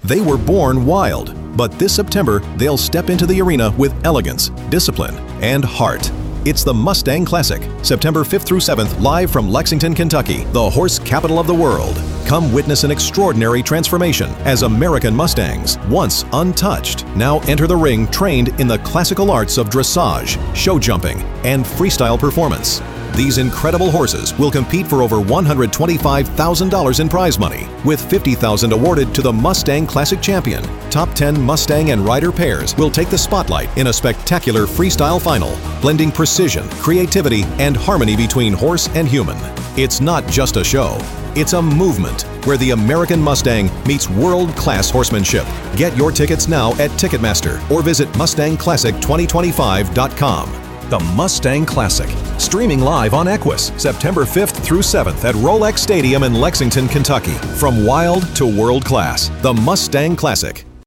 They were born wild, but this September, they'll step into the arena with elegance, discipline, and heart. It's the Mustang Classic, September 5th through 7th, live from Lexington, Kentucky, the horse capital of the world. Come witness an extraordinary transformation as American Mustangs, once untouched, now enter the ring trained in the classical arts of dressage, show jumping, and freestyle performance. These incredible horses will compete for over $125,000 in prize money, with $50,000 awarded to the Mustang Classic champion. Top 10 Mustang and rider pairs will take the spotlight in a spectacular freestyle final, blending precision, creativity, and harmony between horse and human. It's not just a show. It's a movement where the American Mustang meets world-class horsemanship. Get your tickets now at Ticketmaster or visit MustangClassic2025.com. The Mustang Classic, streaming live on Equus, September 5th through 7th at Rolex Stadium in Lexington, Kentucky. From wild to world class, the Mustang Classic.